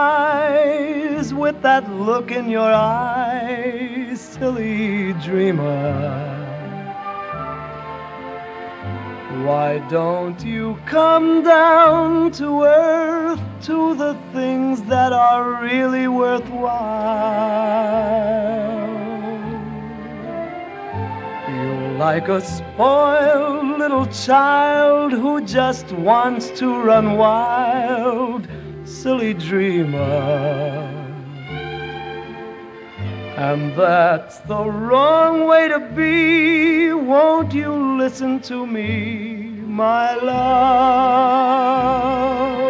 rise with that look in your eyes, silly dreamer. Why don't you come down to earth, to the things that are really worthwhile? You're like a spoiled little child who just wants to run wild, silly dreamer. And that's the wrong way to be. Won't you listen to me, my love?